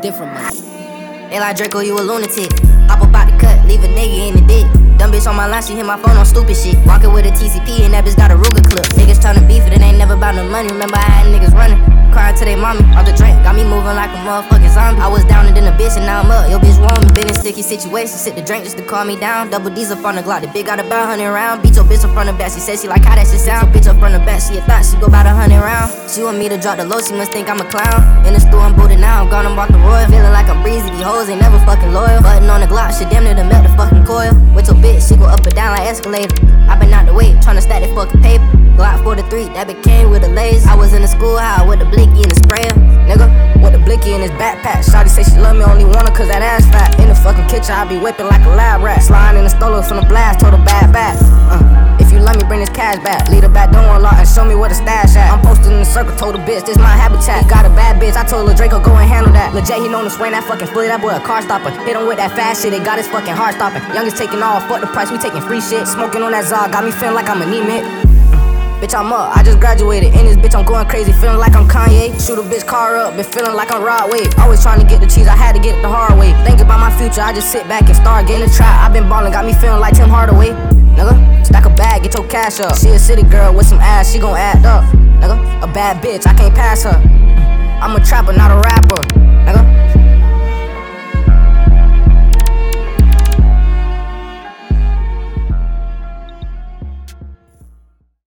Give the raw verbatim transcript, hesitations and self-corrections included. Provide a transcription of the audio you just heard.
different money. They like Draco, you a lunatic. Hop up out the cut, leave a nigga in the dick. Dumb bitch on my line, she hit my phone on stupid shit. Walking with a T C P and that bitch got a Ruger clip. Niggas tryna beef it, it ain't never about no money. Remember I had niggas running, crying to they mommy. All the drink got me moving like a motherfucking zombie. I was down and then a bitch and now I'm up. Yo bitch want me, been in sticky situations. Sip the drink just to calm me down. Double D's up on the Glock, the bitch got about a hundred round. Beat your bitch up from the back, she said she like how that shit sound. Bitch up from the back, she a thought she go about a hundred round. She want me to drop the low, she must think I'm a clown. In the store I'm booted now, I'm gone and bought the Royal. Feeling like I'm breezy, these hoes ain't never fucking loyal. Button on the Glock, shit damn near to melt the fucking coil. With your bitch, she go up and down like escalator. I been out the way, tryna stack that fucking paper. Glock forty-three, that became with a laser. I was in the schoolhouse with the blicky and the sprayer. Nigga, with the blicky in his backpack. Shawty say she love me, only want her cause that ass fat. In the fucking kitchen, I be whipping like a lab rat. Sliding in the stolo from the blast, told her bad back. Uh, if you love me, bring this cash back. Leave the back door unlocked and show me where the stash at. I'm posted in the circle, told the bitch, this my habitat. He got a bad bitch, I told Lil Draco, go and handle that. Lil J, he known to swing that fucking fully, that boy a car stopper. Hit him with that fast shit, it got his fucking heart stopping. Youngest taking off, fuck the price, we taking free shit. Smoking on that Zog, got me feeling like I'm anemic. Bitch, I'm up, I just graduated. In this bitch, I'm going crazy, feeling like I'm Kanye. Shoot a bitch car up, been feeling like I'm Rod Wave. Always trying to get the cheese, I had to get it the hard way. Thinking about my future, I just sit back and start getting the trap. I been ballin', got me feeling like Tim Hardaway. Nigga, stack a bag, get your cash up. She a city girl with some ass, she gon' act up. Nigga, a bad bitch, I can't pass her. I'm a trapper, not a rapper. Nigga.